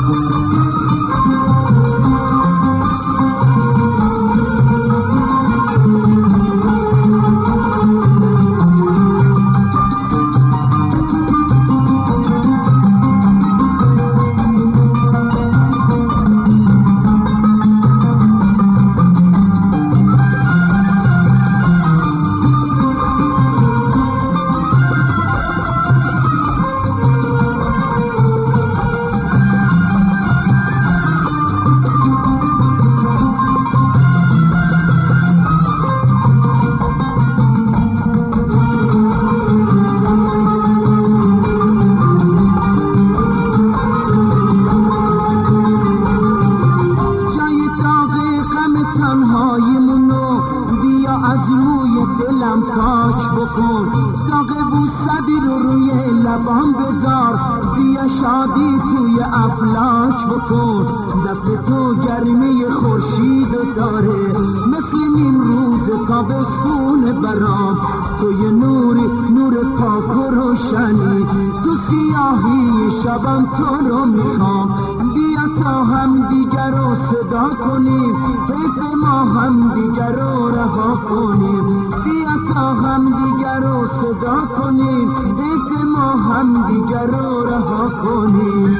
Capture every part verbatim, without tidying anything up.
پاک بکن، داغ بوسدی رو روی لبان بذار، بیا شادی توی افلاک بکن. دست تو گرمی خورشید داره، مثل نیم روز تابستون برام. توی نوری نور پاک و روشنی، تو سیاهی شبم تو رو میخوام. بیا تا هم دیگر رو صدا کنیم، حیف ما هم دیگر رو رها کنیم. بیا تا هم دیگر رو صدا کنیم، حیف ما هم دیگر رو رها کنیم.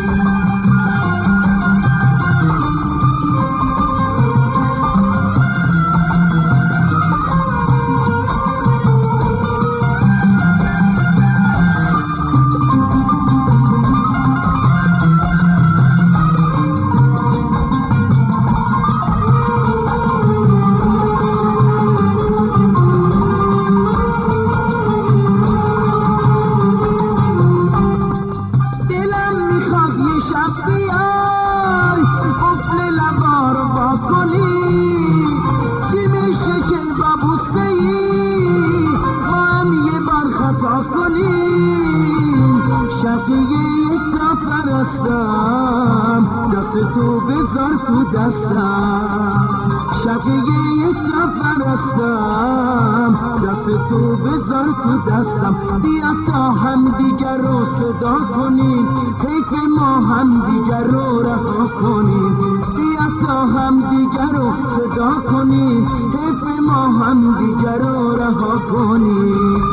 دست تو بذار تو دستم، شقیه تا پرستم. دست تو بذار تو دستم، بیا تا هم دیگر رو صدا کنیم، حیف ما هم دیگر رو رها کنیم. بیا تا هم دیگر رو صدا کنیم، حیف ما هم دیگر رو رها کنیم.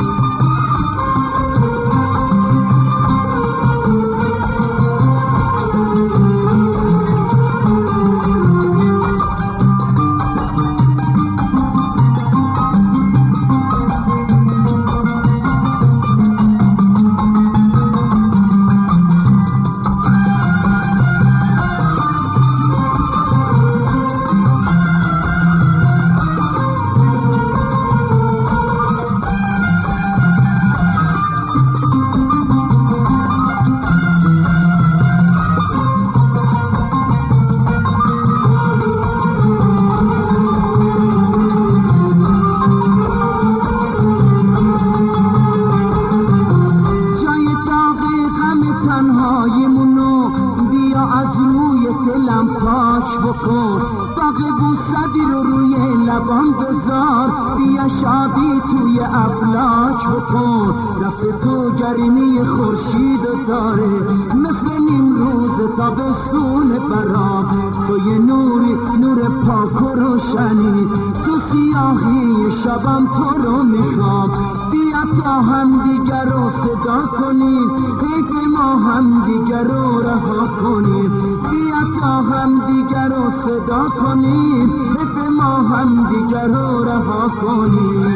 بکن، داغ بوسدی رو روی لبان بذار، بیا شادی توی افلاک بکن. دست تو گرمی خورشید داره، مثل نیم روز تابستون برام. توی نوری نور پاک و روشنی، تو سیاهی شبم تو رو میخوام. بیا تا هم دیگر رو صدا کنیم، حیف ما هم دیگر رو رها کنیم. بیا تا هم دیگر رو صدا کنیم، حیف ما هم دیگر رو رها کنیم.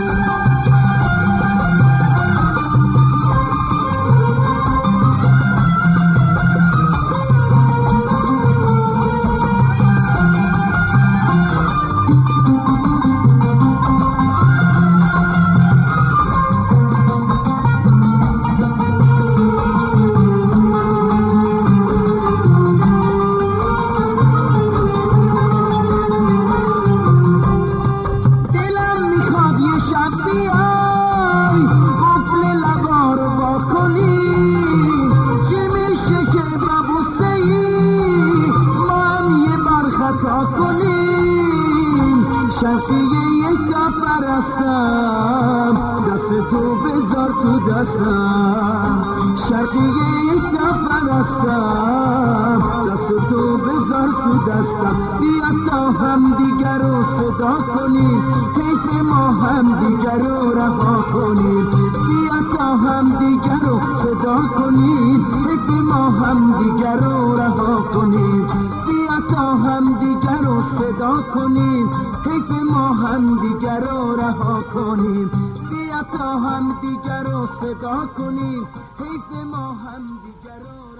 شقیه تا پرستم، دست تو بذار تو دستم. شقیه تا پرستم، دست تو تو دستم، بیا تا هم دیگر رو صدا کنیم، حیف ما هم دیگر رو رها کنیم، بیا تا هم دیگر رو صدا کنیم، حیف ما هم دیگر رو رها کنیم، بیا تا هم دیگر رو صدا کنیم، حیف ما هم دیگر رو رها کنیم، بیا تا هم دیگر رو صدا کنیم، حیف ما هم دیگر رو